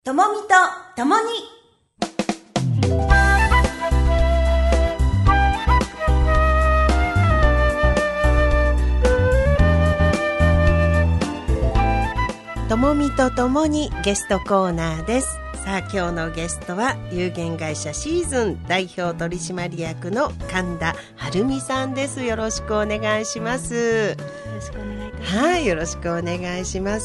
ともみとともにともみとともにゲストコーナーです。さあ今日のゲストは有限会社シーズン代表取締役の神田晴美さんです。よろしくお願いします。 よろしくお願いいたします。 はい、よろしくお願いします。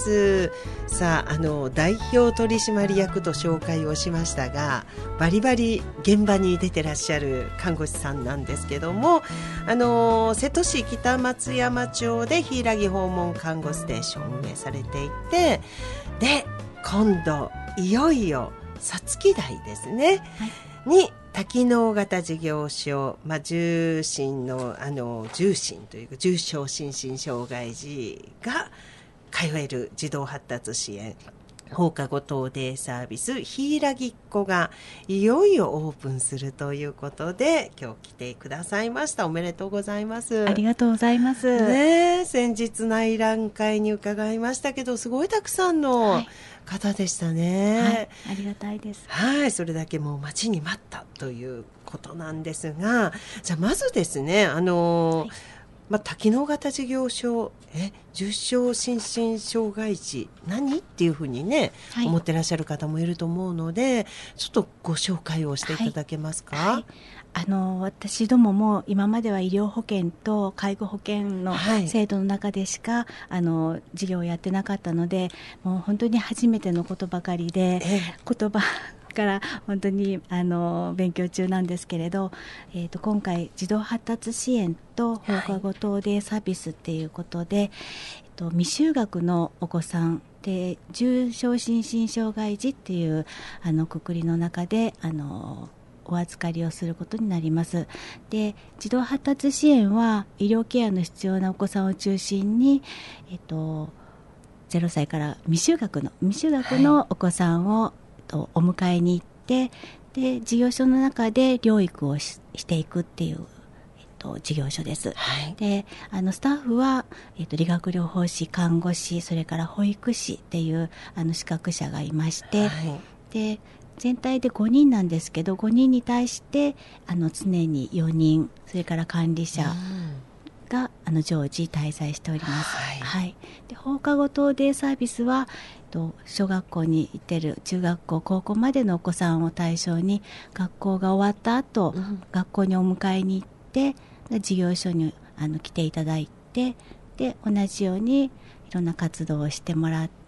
さあ、代表取締役と紹介をしましたが、バリバリ現場に出てらっしゃる看護師さんなんですけども、瀬戸市北松山町で柊訪問看護ステーションを運営されていて、で今度いよいよさつき台ですね、に多機能型事業所、重心の重心というか重症心身障害児が通える児童発達支援放課後等デイサービス柊っ子がいよいよオープンするということで今日来てくださいました。おめでとうございます。 ありがとうございます、 ね、先日内覧会に伺いましたけど、すごいたくさんの方でしたね、 ありがたいです。 はい、それだけもう待ちに待ったということなんですが、じゃあまずですね、多機能型事業所重症心身障害児何っていうふうにね、思ってらっしゃる方もいると思うので、ちょっとご紹介をしていただけますか。 私どもも今までは医療保険と介護保険の制度の中でしか、事業をやってなかったので、もう本当に初めてのことばかりで、言葉から本当に勉強中なんですけれど、今回児童発達支援と放課後等デイサービスっていうことで、未就学のお子さんで重症心身障害児っていう括りの中でお預かりをすることになります。で、児童発達支援は医療ケアの必要なお子さんを中心に、0歳から未就学のお子さんをお迎えに行って、で事業所の中で療育をしていくっていう、事業所です。でスタッフは、理学療法士、看護師、それから保育士っていう資格者がいまして、で全体で5人なんですけど、5人に対して常に4人、それから管理者が常時滞在しております。で放課後等デイサービスは小学校に行ってる中学校、高校までのお子さんを対象に、学校が終わった後、学校にお迎えに行って事業所に来ていただいて、で同じようにいろんな活動をしてもらって、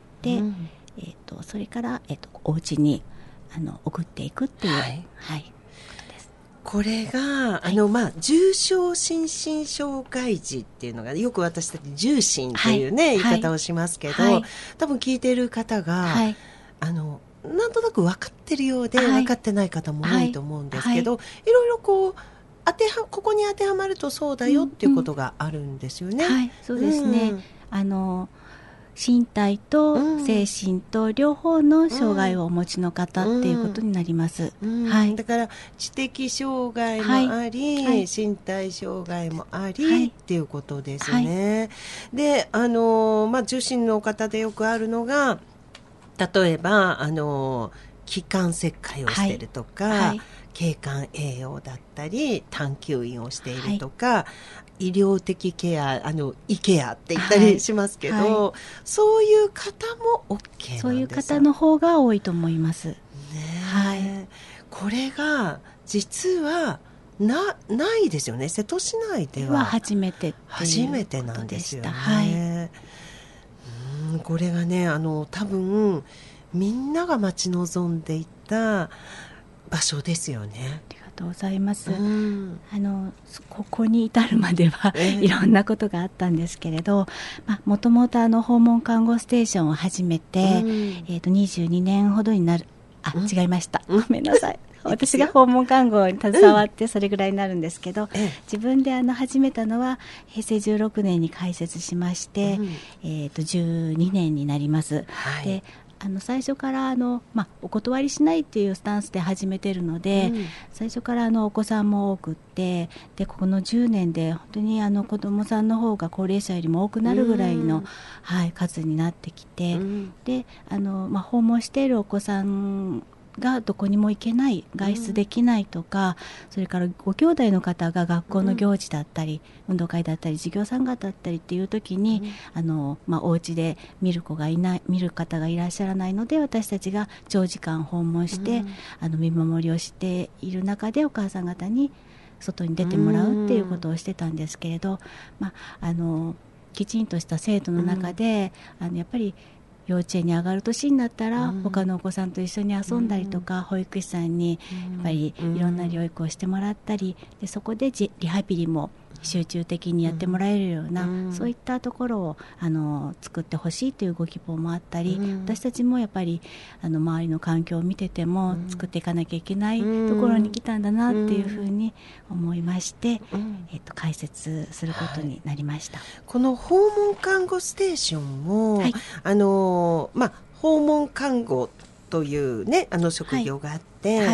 それから、お家に送っていくっていう、 これが重症心身障害児っていうのがよく私たち重心というね、言い方をしますけど、多分聞いている方が、なんとなく分かってるようで分かってない方も多いと思うんですけど、いろいろここに当てはまるとそうだよっていうことがあるんですよね。 そうですね、身体と精神と両方の障害をお持ちの方っていうことになります。 だから知的障害もあり、身体障害もあり、っていうことですね。で、重心の方でよくあるのが、例えば気管切開をしているとか、経管栄養だったり探求員をしているとか、医療的ケアイケアって言ったりしますけど、そういう方も OK なんですか。 そういう方の方が多いと思いますね。これが実はないですよね。瀬戸市内では初めてなんですよね。これがね、多分みんなが待ち望んでいた場所ですよね。 ありがとうございます。ここに至るまではいろんなことがあったんですけれど、もともと訪問看護ステーションを始めて、22年ほどになる。違いました。ごめんなさい。私が訪問看護に携わってそれぐらいになるんですけど、自分で始めたのは平成16年に開設しまして、12年になります。で最初からお断りしないっていうスタンスで始めてるので、最初からお子さんも多くって、でこの10年で本当に子どもさんの方が高齢者よりも多くなるぐらいの、数になってきて、で訪問しているお子さんがどこにも行けない、外出できないとか、それからご兄弟の方が学校の行事だったり、運動会だったり授業参加だったりっていう時に、お家で見る方がいらっしゃらないので、私たちが長時間訪問して、見守りをしている中でお母さん方に外に出てもらうっていうことをしてたんですけれど、きちんとした制度の中で、やっぱり幼稚園に上がる年になったら、他のお子さんと一緒に遊んだりとか、保育士さんにやっぱりいろんな療育をしてもらったり、でそこでリハビリも集中的にやってもらえるような、そういったところを作ってほしいというご希望もあったり、私たちもやっぱり周りの環境を見てても作っていかなきゃいけないところに来たんだなっていうふうに思いまして、開設することになりました。 この訪問看護ステーションも、訪問看護というね、職業があって、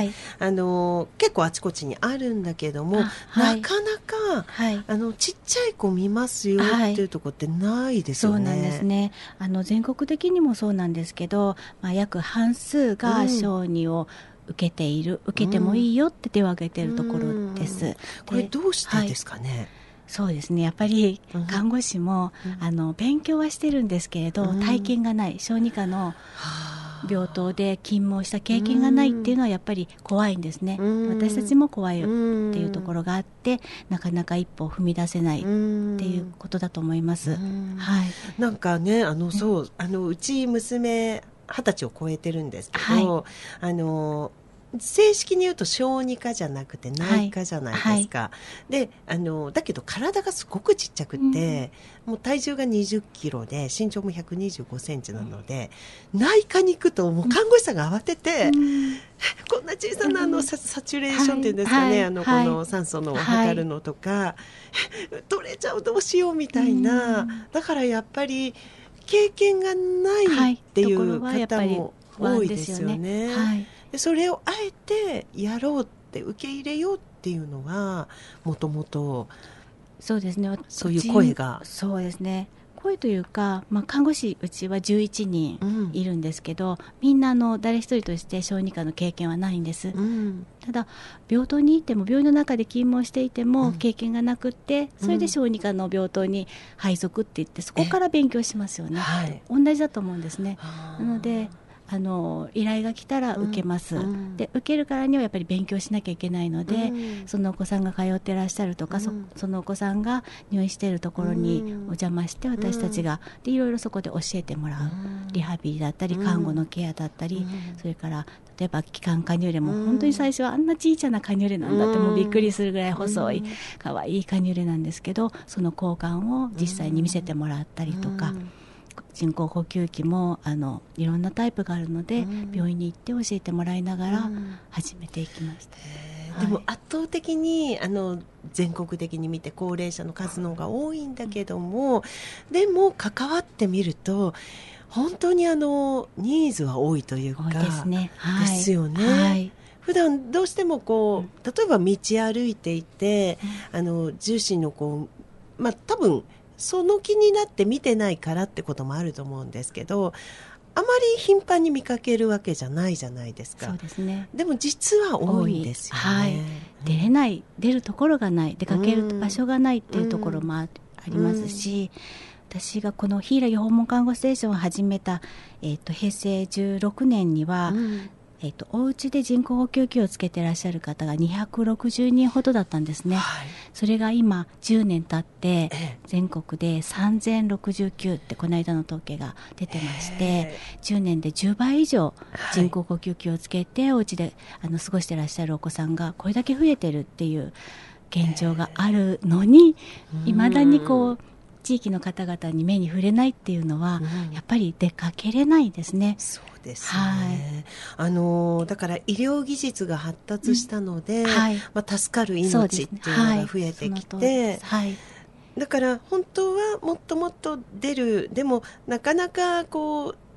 結構あちこちにあるんだけども、なかなか、ちっちゃい子見ますよっていうところってないですよね。 そうなんですね。全国的にもそうなんですけど、約半数が小児を受けてもいいよって手を挙げているところです。 これどうしてですかね。 そうですね、やっぱり看護師も、勉強はしてるんですけれど、体験がない、小児科の病棟で勤務をした経験がないっていうのはやっぱり怖いんですね。私たちも怖いっていうところがあって、なかなか一歩踏み出せないっていうことだと思います。 なんかね、うち娘20歳を超えてるんですけど、正式に言うと小児科じゃなくて内科じゃないですか。で、だけど体がすごくちっちゃくて、もう体重が20キロで身長も125センチなので、内科に行くともう看護師さんが慌てて、こんな小さなサチュレーションっていうんですかね、この酸素の測るのとか、取れちゃうどうしようみたいな、だからやっぱり経験がないっていう方も多いですよね。でそれをあえてやろうって受け入れようっていうのはもともとそうですね、 そういう声がそうですね、声というか、看護師うちは11人いるんですけど、みんな誰一人として小児科の経験はないんです。ただ病棟にいても、病院の中で勤務をしていても経験がなくって、それで小児科の病棟に配属って言って、そこから勉強しますよね。同じだと思うんですね。なので依頼が来たら受けます、で受けるからにはやっぱり勉強しなきゃいけないので、そのお子さんが通ってらっしゃるとか、そのお子さんが入院しているところにお邪魔して、私たちがでいろいろそこで教えてもらう、リハビリだったり看護のケアだったり、それから例えば気管カニューレも本当に最初はあんな小さなカニューレなんだって、もうびっくりするぐらい細い可愛いカニューレなんですけど、その交換を実際に見せてもらったりとか、人工呼吸器もいろんなタイプがあるので、病院に行って教えてもらいながら始めていきました。 でも圧倒的に全国的に見て高齢者の数の方が多いんだけども、でも関わってみると本当にニーズは多いというか、 ですね。 ですよね。普段どうしても例えば道歩いていて、重心の多分その気になって見てないからってこともあると思うんですけど、あまり頻繁に見かけるわけじゃないじゃないですか。 そうですね。 でも実は多いんですよね。 出るところがない、出かける場所がないっていうところもありますし、私がこの柊訪問看護ステーションを始めた、平成16年には、お家で人工呼吸器をつけていらっしゃる方が260人ほどだったんですね。それが今10年経って全国で3069ってこの間の統計が出てまして、10年で10倍以上人工呼吸器をつけてお家で過ごしていらっしゃるお子さんがこれだけ増えてるっていう現状があるのに、いまだに地域の方々に目に触れないっていうのは、やっぱり出かけれないですね。 そうですね。だから医療技術が発達したので、助かる命っていうのが増えてきて、だから本当はもっともっと出る、でもなかなか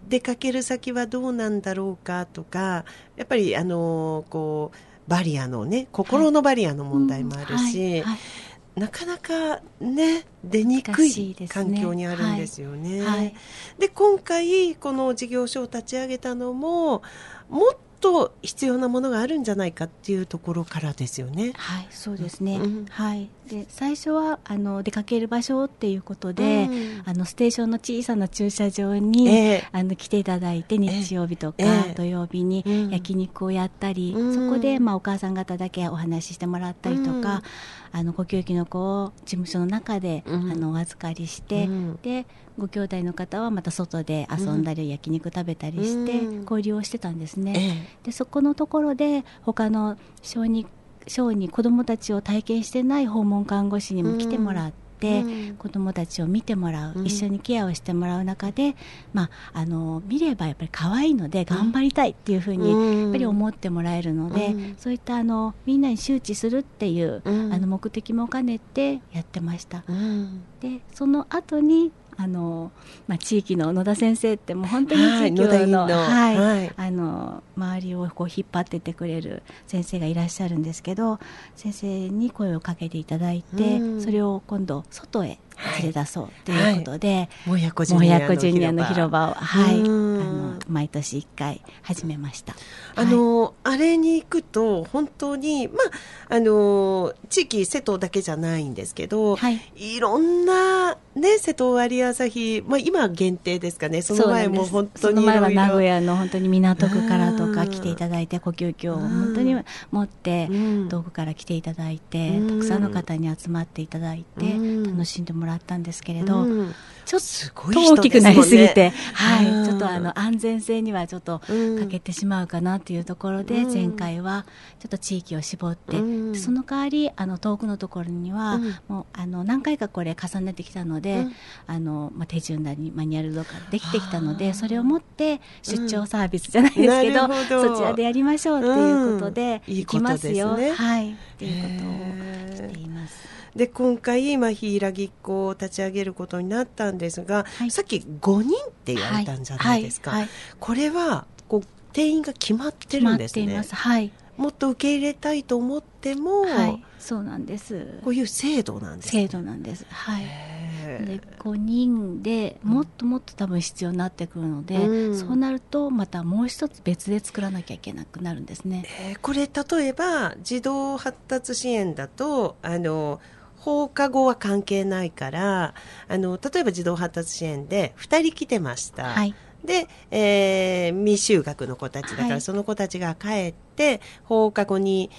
出かける先はどうなんだろうかとか、やっぱりこうバリアのね、心のバリアの問題もあるし、なかなかね出にくい環境にあるんですよね。で今回この事業所を立ち上げたのも、もっと必要なものがあるんじゃないかっていうところからですよね。 はい、そうですね。で最初は出かける場所っていうことで、ステーションの小さな駐車場に、来ていただいて、日曜日とか、土曜日に焼肉をやったり、そこで、お母さん方だけお話ししてもらったりとか、ご教育の子を事務所の中で、お預かりして、でご兄弟の方はまた外で遊んだり、焼肉食べたりして交流をしてたんですね。でそこのところで他の小児子どもたちを体験してない訪問看護師にも来てもらって、子どもたちを見てもらう、一緒にケアをしてもらう中で、見ればやっぱり可愛いので頑張りたいっていうふうにやっぱり思ってもらえるので、そういったみんなに周知するっていう目的も兼ねてやってました。でその後に地域の野田先生ってもう本当に地域の、周りをこう引っ張ってってくれる先生がいらっしゃるんですけど、先生に声をかけていただいて、それを今度外へ連れ出そうということで、 もやこジュニアの広場を、毎年1回始めました。 あれに行くと本当に、地域瀬戸だけじゃないんですけど、いろんな、瀬戸有朝日、今は限定ですかね。その前も本当にいろいろ、その前は名古屋の本当に港区からとか来ていただいて、呼吸器を本当に持って遠くから来ていただいて、たくさんの方に集まっていただいて楽しんでもらったんですけれど、ちょっと大きくなりすぎて、ちょっと安全性にはちょっと欠けてしまうかなというところで、前回はちょっと地域を絞って、その代わり遠くのところにはもう何回かこれ重ねてきたので、手順なりマニュアルとかできてきたので、それを持って出張サービスじゃないですけど、そちらでやりましょうということで、行きますよっていうことをしています。 で今回柊っ子を立ち上げることになったんですが、さっき5人って言われたんじゃないですか。これはこう定員が決まってるんですね。 決まっています。 もっと受け入れたいと思っても、 そうなんです。 こういう制度なんですね。 制度なんです。で5人でもっともっと多分必要になってくるので、そうなるとまたもう一つ別で作らなきゃいけなくなるんですね。 これ例えば児童発達支援だと放課後は関係ないから、例えば児童発達支援で2人来てました。で、未就学の子たちだから、その子たちが帰って放課後に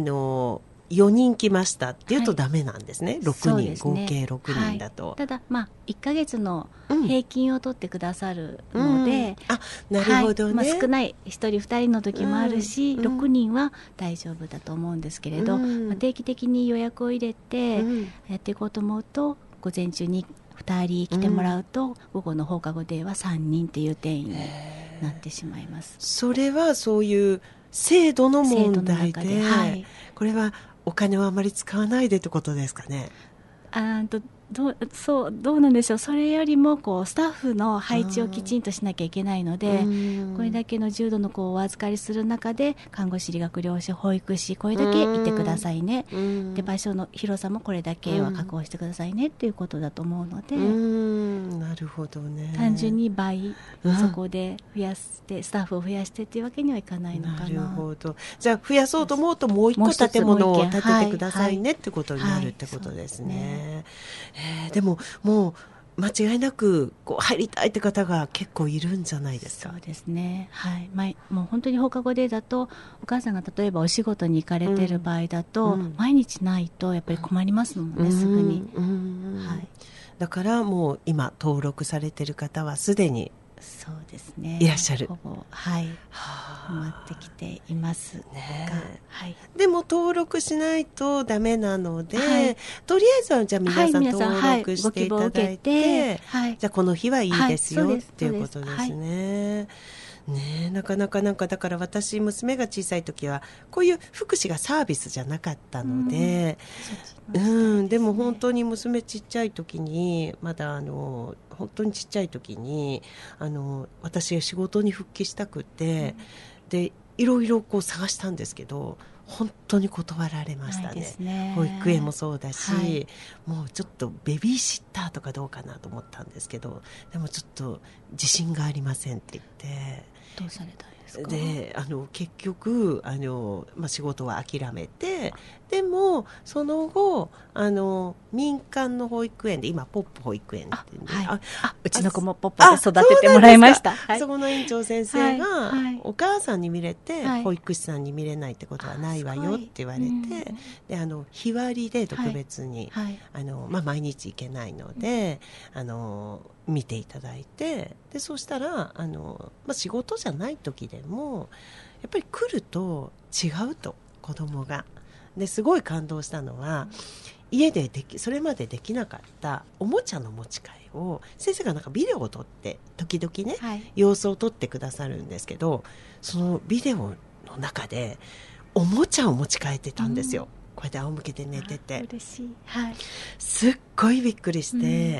4人来ましたっていうとダメなんですね。6人、合計6人だと。 ただ1ヶ月の平均を取ってくださるので、 なるほどね。 少ない1人2人の時もあるし、6人は大丈夫だと思うんですけれど、定期的に予約を入れてやっていこうと思うと、午前中に2人来てもらうと、午後の放課後デーは3人っていう定員になってしまいます。 それはそういう制度の問題で、これはお金はあまり使わないでってことですかね。 どうなんでしょう。それよりもスタッフの配置をきちんとしなきゃいけないので、これだけの重度の子をお預かりする中で、看護師、理学療師、保育士、これだけいてくださいね、で場所の広さもこれだけは確保してくださいねっていうことだと思うので、 なるほどね。 単純に倍、そこで増やしてスタッフを増やしてっていうわけにはいかないのかな。 なるほど。じゃあ増やそうと思うともう一個建物を建ててくださいねってことになるってことですね。でももう間違いなく入りたいって方が結構いるんじゃないですか。 そうですね。もう本当に放課後でだと、お母さんが例えばお仕事に行かれている場合だと、毎日ないとやっぱり困りますもんね、すぐに。 だからもう今登録されている方はすでにそうですね、 いらっしゃる。 ほぼ待ってきていますが、 でも登録しないとダメなので、とりあえずはじゃあ皆さん登録していただいて、じゃあこの日はいいですよっていうことですね。 ね、なかなかだから私娘が小さい時はこういう福祉がサービスじゃなかったので、でも本当に娘ちっちゃい時にまだ本当にちっちゃい時に私仕事に復帰したくて、でいろいろこう探したんですけど本当に断られましたね。保育園もそうだし、もうちょっとベビーシッターとかどうかなと思ったんですけど、でもちょっと自信がありませんって言って、 どうされたんですか？ で結局仕事は諦めて、でもその後民間の保育園で今ポップ保育園っていうんで、 うちの子もポップで育ててもらいました。 そこの園長先生が、お母さんに見れて、保育士さんに見れないってことはないわよって言われて、で日割りで特別に、毎日行けないので見ていただいて、でそうしたら仕事じゃない時でもやっぱり来ると違うと、子供が。ですごい感動したのは、家でそれまでできなかったおもちゃの持ち帰りを先生がなんかビデオを撮って時々ね、様子を撮ってくださるんですけど、そのビデオの中でおもちゃを持ち帰ってたんですよ。こうやって仰向けで寝てて、 嬉しい、 すっごいびっくりして、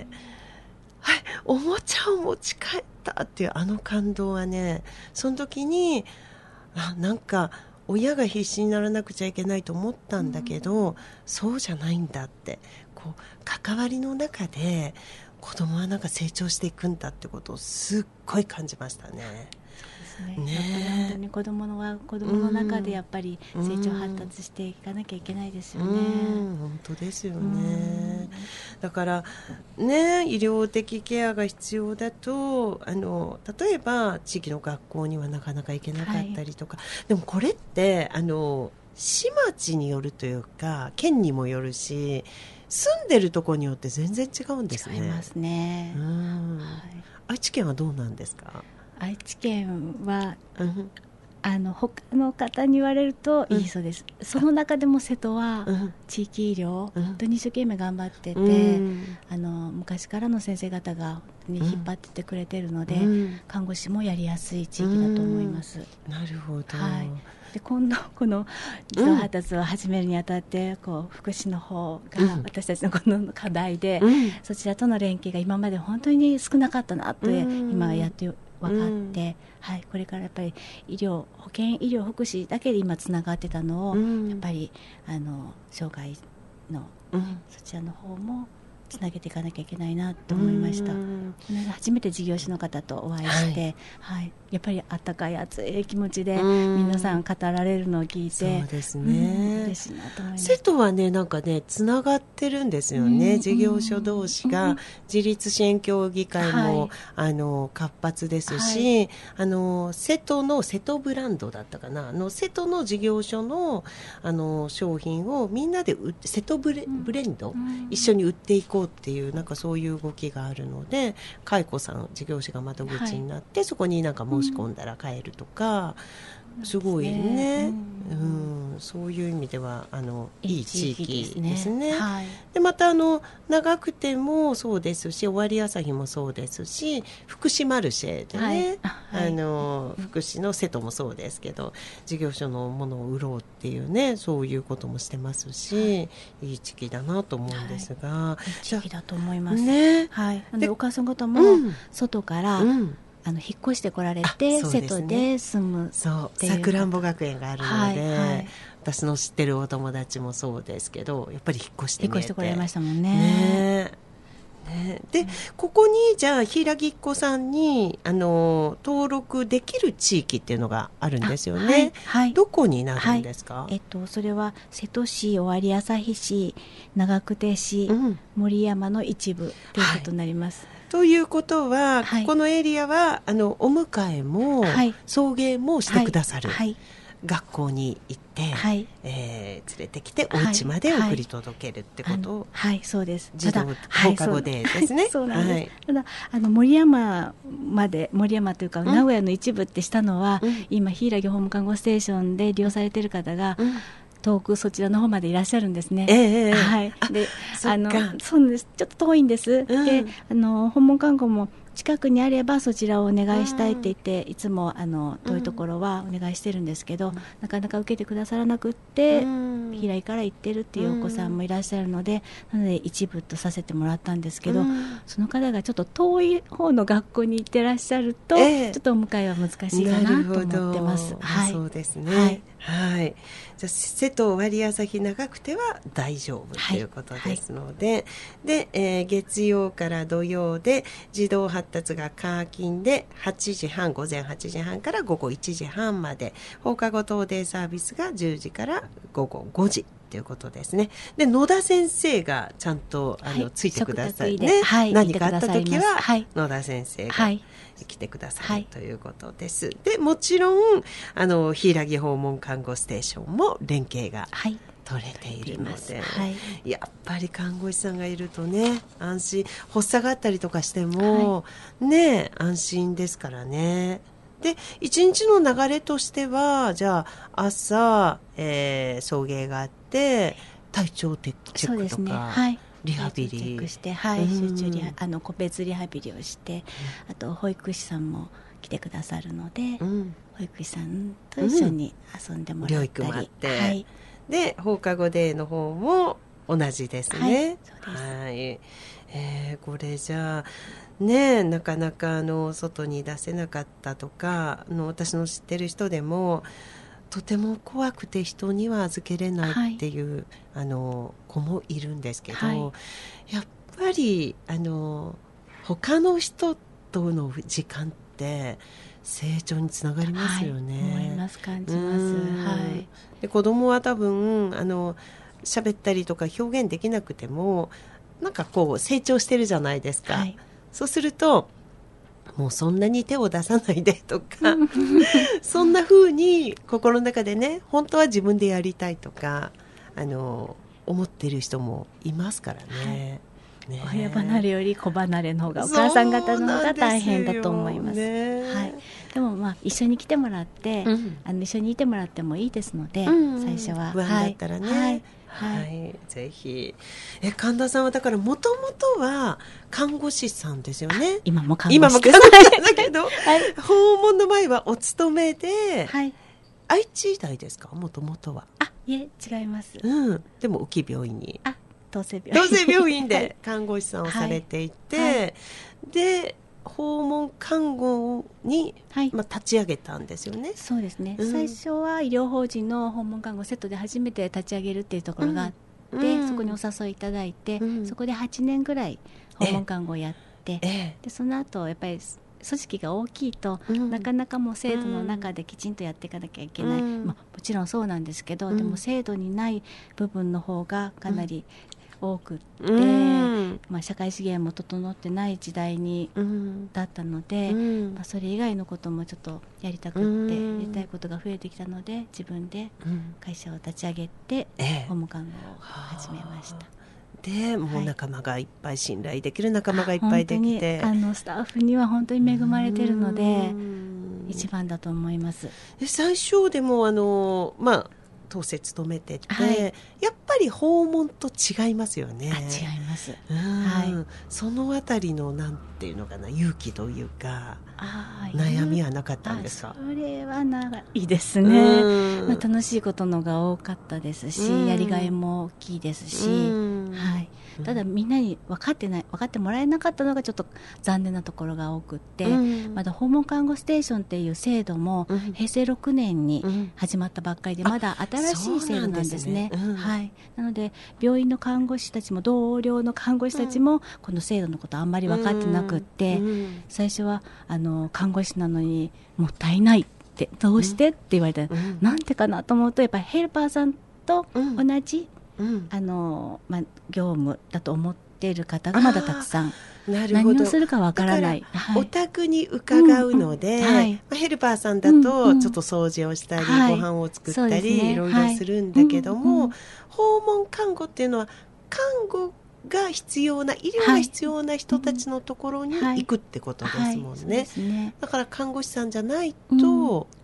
おもちゃを持ち帰ったっていう感動はね、その時になんか親が必死にならなくちゃいけないと思ったんだけど、そうじゃないんだって、こう関わりの中で子供はなんか成長していくんだってことをすっごい感じましたね。 やっぱり本当に子供の中でやっぱり成長発達していかなきゃいけないですよね。 本当ですよね。だからね、医療的ケアが必要だと例えば地域の学校にはなかなか行けなかったりとか、でもこれって市町によるというか県にもよるし、住んでるところによって全然違うんですね。 違いますね。 愛知県はどうなんですか？ 愛知県は、他の方に言われるといいそうです。その中でも瀬戸は地域医療、本当に一生懸命頑張ってて、昔からの先生方が、引っ張っててくれてるので、看護師もやりやすい地域だと思います。 なるほど。 で今度この児童発達を始めるにあたって、福祉の方が私たちのこの課題で、そちらとの連携が今まで本当に少なかったなって今やって分かって、これからやっぱり保健医療福祉だけで今つながってたのを、やっぱり障害の、そちらの方もつなげていかなきゃいけないなと思いました。初めて事業者の方とお会いして、やっぱりあったかい熱い気持ちで皆さん語られるのを聞いて、 そうですね、 嬉しいなと思います。 瀬戸はね、なんかねつながってるんですよね、事業所同士が。自立支援協議会も、活発ですし、瀬戸の瀬戸ブランドだったかな、瀬戸の事業所の、商品をみんなで瀬戸ブレンド、一緒に売っていこうっていう、なんかそういう動きがあるので、介子さん事業者が窓口になって、そこになんか申し込んだら買えるとか、すごいね、そういう意味ではいい地域ですね。でまた長久手もそうですし、尾張朝日もそうですし、福祉マルシェでね、福祉の瀬戸もそうですけど、事業所のものを売ろうっていうね、そういうこともしてますし、いい地域だなと思うんですが、 いい地域だと思いますね。 でお母さん方も外から引っ越してこられて、瀬戸で住むっていう、 さくらんぼ学園があるので、私の知ってるお友達もそうですけど、やっぱり引っ越してこられましたもんね。 でここにじゃあ平木っ子さんに登録できる地域っていうのがあるんですよね。どこになるんですか？ それは瀬戸市、尾張旭市、長久手市、森山の一部ということになります。 ということは、ここのエリアはお迎えも、送迎もしてくださる、学校に行って、連れてきてお家まで送り届けるってことを、 そうです。 児童放課後デーですね。 そうなんです。ただ森山というか、名古屋の一部ってしたのは、今柊ホーム看護ステーションで利用されている方が、遠くそちらの方までいらっしゃるんですね。でそうです。ちょっと遠いんです。で訪問看護も近くにあればそちらをお願いしたいって言って、いつも遠いところはお願いしてるんですけど、なかなか受けてくださらなくって、平井から行ってるっていうお子さんもいらっしゃるので、なので一部とさせてもらったんですけど、その方がちょっと遠い方の学校に行ってらっしゃると、ちょっとお迎えは難しいかなと思ってます。 はい、そうですね。はい、じゃあ瀬戸割旭長久手は大丈夫ということですので、で、月曜から土曜で児童発達が課金で8時半、午前8時半から午後1時半まで、放課後等デイサービスが10時から午後5時ということですね。で、野田先生がちゃんとついてくださいね。何かあった時は野田先生が来てくださいということです。で、もちろん柊訪問看護ステーションも連携が取れているので、やっぱり看護師さんがいるとね、安心、発作があったりとかしても、ね、安心ですからね。で、一日の流れとしては、じゃあ朝、送迎があって体調チェックとか、リハビリチェックして、集中個別リハビリをして、あと保育士さんも来てくださるので、保育士さんと一緒に遊んでもらったり、療育もあって、で放課後デーの方も同じですね。はい、これじゃあね、なかなか外に出せなかったとか、私の知ってる人でもとても怖くて人には預けれないっていう、子もいるんですけど、やっぱり他の人との時間って成長につながりますよね。 思います、感じます。 で、子供は多分喋ったりとか表現できなくてもなんかこう成長してるじゃないですか。そうするともうそんなに手を出さないでとかそんな風に心の中でね、本当は自分でやりたいとか思ってる人もいますからね。 親離れより子離れの方がお母さん方の方が大変だと思います。でも一緒に来てもらって、一緒にいてもらってもいいですので、最初は不安だったらね、ぜひ。神田さんはだからもともとは看護師さんですよね。 今も看護師ですだけど、訪問の前はお勤めで、愛知医大ですか、もともとは。 いえ、違います。 でも浮病院に、 東生病院で看護師さんをされていて、で訪問看護に、立ち上げたんですよね。 そうですね、最初は医療法人の訪問看護セットで初めて立ち上げるっていうところがあって、そこにお誘いいただいて、そこで8年ぐらい訪問看護をやって、でその後やっぱり組織が大きいと、なかなかもう制度の中できちんとやっていかなきゃいけない、もちろんそうなんですけど、でも制度にない部分の方がかなり多くって、社会資源も整ってない時代だったので、それ以外のこともちょっとやりたくって、やりたいことが増えてきたので、自分で会社を立ち上げて、訪問看護を始めました。 でもう仲間がいっぱい、信頼できる仲間がいっぱいできて、 スタッフには本当に恵まれてるので一番だと思います。 最初でも当世勤めてて、やっぱり訪問と違いますよね。 違います。 そのあたりのなんていうのかな、勇気というか悩みはなかったんですか？ それはないですね。楽しいことのが多かったですし、やりがいも大きいですし、ただみんなに分かってもらえなかったのがちょっと残念なところが多くって、まだ訪問看護ステーションっていう制度も平成6年に始まったばっかりで、まだ新しい制度なんですね。なので病院の看護師たちも同僚の看護師たちもこの制度のことあんまり分かってなくって、最初は看護師なのにもったいないってどうしてって言われたら、なんてかなと思うと、やっぱりヘルパーさんと同じ業務だと思っている方がまだたくさん、何をするかわからない。 お宅に伺うので、ヘルパーさんだとちょっと掃除をしたり、ご飯を作ったりいろいろするんだけども、訪問看護っていうのは看護が必要な、医療が必要な人たちのところに行くってことですもんね。だから看護師さんじゃないと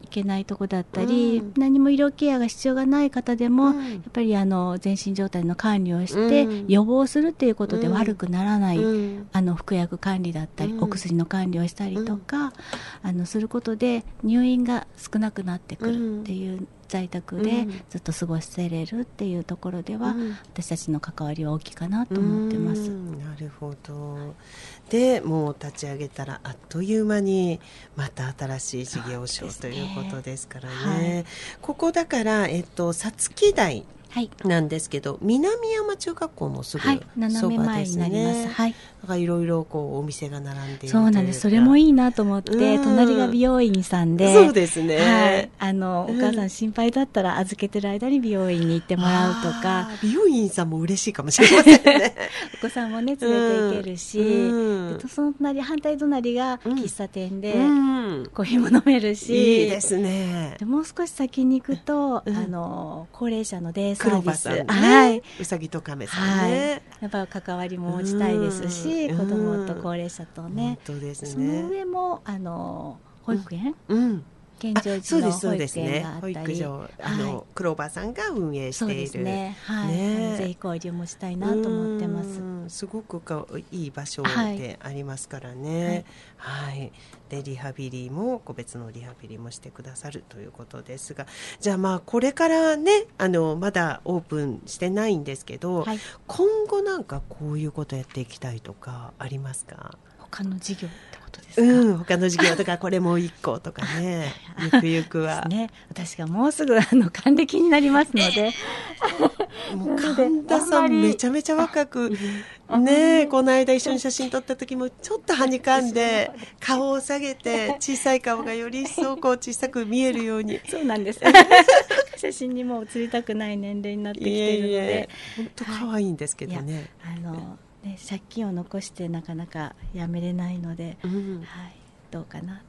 けないとこだったり、何も医療ケアが必要がない方でも、やっぱり全身状態の管理をして予防するっていうことで悪くならない、服薬管理だったり、お薬の管理をしたりとか、することで入院が少なくなってくるっていう、在宅でずっと過ごせれるっていうところでは、私たちの関わりは大きいかなと思ってます。 なるほど。でもう立ち上げたらあっという間にまた新しい事業所ということですからね。はい、ここだからさつき台なんですけど、はい、南山中学校もすぐそばですね。 斜め前になります。はい。 だからいろいろお店が並んでいる。 そうなんです。それもいいなと思って、隣が美容院さんで。 そうですね。 はい。お母さん心配だったら預けてる間に美容院に行ってもらうとか。 美容院さんも嬉しいかもしれませんね。 お子さんもね、連れて行けるし、その隣、反対隣が喫茶店で、コーヒーも飲めるし。 いいですね。 でもう少し先に行くと、高齢者のデイサービス。 はい。うさぎと亀さんね。 やっぱ関わりも持ちたいですし、子供と高齢者とね。 本当ですね。 その上も保育園、健常児の保育園があったり、保育所クローバーさんが運営している。そうですね。はい。ぜひ交流もしたいなと思ってます。 すごくいい場所でありますからね。はい。でリハビリも個別のリハビリもしてくださるということですが、じゃあこれからねまだオープンしてないんですけど、今後なんかこういうことやっていきたいとかありますか？ 他の事業ってことですか？ 他の事業とかこれもう一個とかね。ゆくゆくはね、私がもうすぐ還暦になりますので、 もう神田さんめちゃめちゃ若くね、この間一緒に写真撮った時もちょっとはにかんで顔を下げて小さい顔がより一層小さく見えるように。 そうなんです写真にも写りたくない年齢になってきているので、 本当可愛いんですけどね。 借金を残してなかなかやめれないので、どうかなと思います。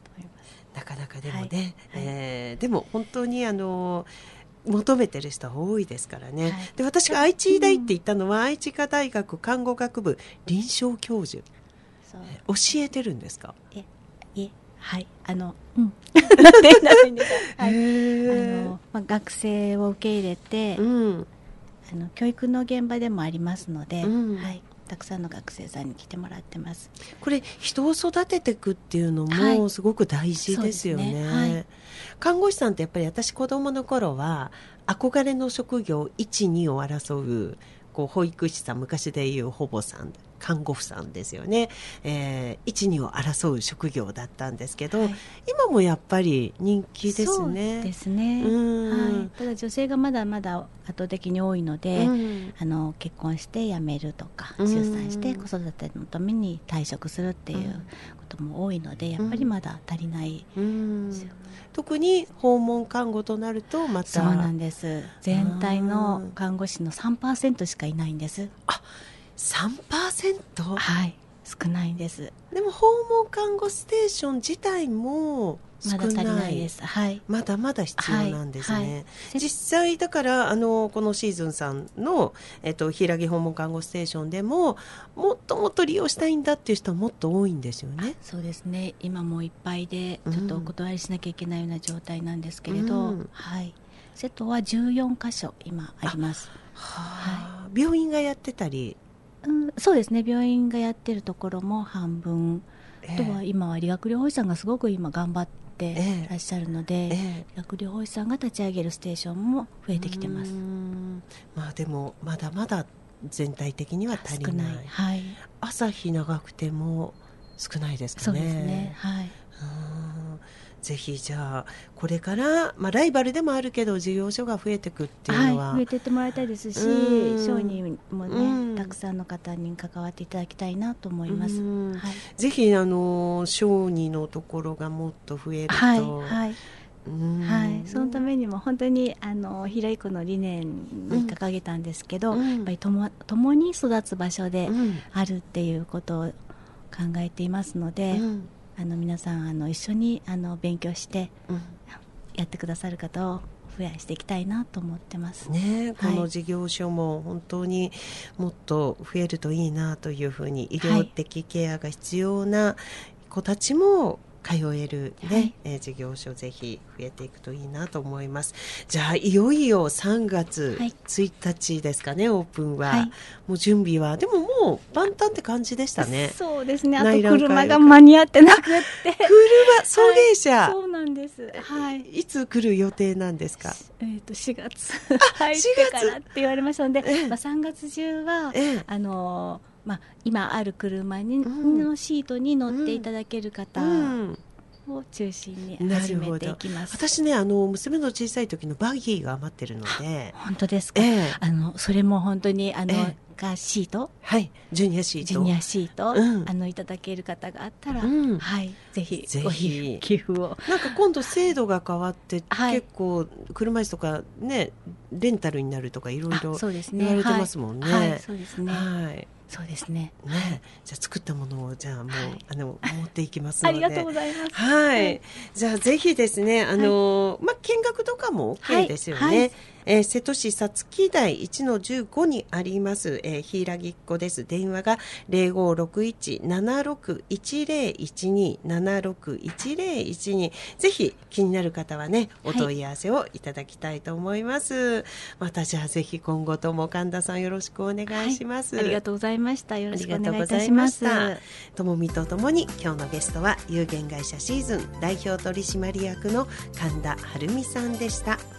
なかなかでもね、でも本当に求めてる人は多いですからね。で私が愛知医大って言ったのは、愛知医科大学看護学部臨床教授、教えてるんですか？ はい、学生を受け入れて、教育の現場でもありますので、たくさんの学生さんに来てもらってます。 これ人を育てていくっていうのもすごく大事ですよね。看護師さんってやっぱり私子供の頃は憧れの職業 1,2 を争う保育士さん、昔でいう保母さん、看護婦さんですよね、1、2を争う職業だったんですけど、今もやっぱり人気ですね。 そうですね、ただ女性がまだまだ圧倒的に多いので、結婚して辞めるとか、出産して子育てのために退職するっていうことも多いので、やっぱりまだ足りない、 特に訪問看護となるとまた。 そうなんです。全体の看護師の 3% しかいないんです。 あ、3%？ はい、少ないんです。 でも訪問看護ステーション自体も少ない。 まだ足りないです。 まだまだ必要なんですね。実際だからこのシーズンさんの平木訪問看護ステーションでももっともっと利用したいんだっていう人はもっと多いんですよね。 そうですね。今もういっぱいでちょっとお断りしなきゃいけないような状態なんですけれど、瀬戸は14カ所今あります。 病院がやってたり。 そうですね。病院がやってるところも半分、あとは今は理学療法士さんがすごく今頑張ってらっしゃるので、理学療法士さんが立ち上げるステーションも増えてきてます。 でもまだまだ全体的には足りない。朝日長くても少ないですかね。 そうですね。 ぜひじゃあこれから、ライバルでもあるけど事業所が増えていくっていうのは、 増えていってもらいたいですし、小児もね、たくさんの方に関わっていただきたいなと思います。 ぜひ小児のところがもっと増えると、 そのためにも本当に平井区の理念に掲げたんですけど、やっぱり共に育つ場所であるっていうことを考えていますので、皆さん一緒に勉強してやってくださる方を増やしていきたいなと思ってますね。この事業所も本当にもっと増えるといいなというふうに、医療的ケアが必要な子たちも通える、ね、事業所ぜひ増えていくといいなと思います。じゃあいよいよ3月1日ですかね、オープンは、もう準備はでももう万端って感じでしたね。 そうですね、あと車が間に合ってなくて送迎車、 そうなんです、 いつ来る予定なんですか。 4月入ってからって言われましたので、3月中は、今ある車のシートに乗っていただける方を中心に始めていきます。 私ね、娘の小さい時のバギーが余ってるので。 本当ですか。それも本当にシート、 ジュニアシート、 いただける方があったら、ぜひご寄付を。 なんか今度制度が変わって、結構車椅子とかね、レンタルになるとかいろいろ言われてますもんね。 そうですね。そうですね。 じゃあ作ったものをじゃあもう、持っていきますので。 ありがとうございます。 じゃあぜ見学とかも OK ですよね。瀬戸市さつき台 1-15 にあります、ひいらぎっこです。電話が 0561-761012 761012。ぜひ気になる方はね、お問い合わせをいただきたいと思います。またじゃあぜひ今後とも神田さんよろしくお願いします。 ありがとうございました。よろしくお願いいたします。 ともみとともに今日のゲストは有限会社シーズン代表取締役の神田晴美さんでした。